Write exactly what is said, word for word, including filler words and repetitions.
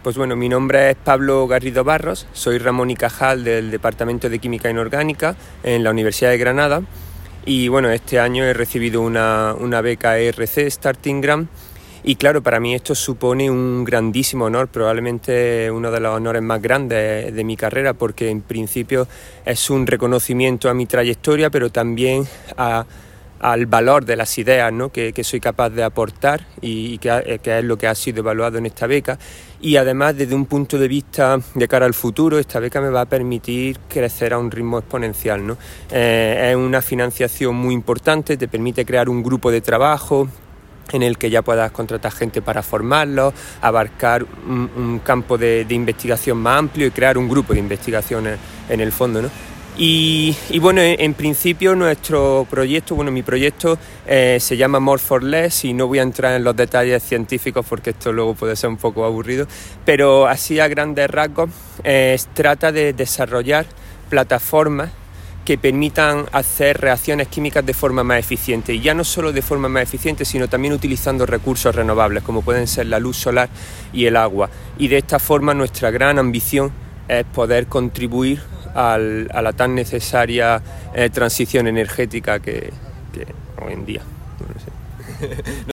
Pues bueno, mi nombre es Pablo Garrido Barros, soy Ramón y Cajal del Departamento de Química Inorgánica en la Universidad de Granada y bueno, este año he recibido una, una beca E R C Starting Grant y claro, para mí esto supone un grandísimo honor, probablemente uno de los honores más grandes de mi carrera, porque en principio es un reconocimiento a mi trayectoria, pero también a al valor de las ideas, ¿no? que, que soy capaz de aportar y, y que, que es lo que ha sido evaluado en esta beca. Y además, desde un punto de vista de cara al futuro, esta beca me va a permitir crecer a un ritmo exponencial, ¿no? Eh, es una financiación muy importante, te permite crear un grupo de trabajo en el que ya puedas contratar gente para formarlos, abarcar un, un campo de, de investigación más amplio y crear un grupo de investigación en, en el fondo, ¿no? Y, y bueno, en, en principio nuestro proyecto, bueno, mi proyecto eh, se llama More for Less y no voy a entrar en los detalles científicos porque esto luego puede ser un poco aburrido, pero así a grandes rasgos eh, trata de desarrollar plataformas que permitan hacer reacciones químicas de forma más eficiente, y ya no solo de forma más eficiente, sino también utilizando recursos renovables como pueden ser la luz solar y el agua. Y de esta forma nuestra gran ambición es poder contribuir al, a la tan necesaria eh, transición energética que, que hoy en día. No sé.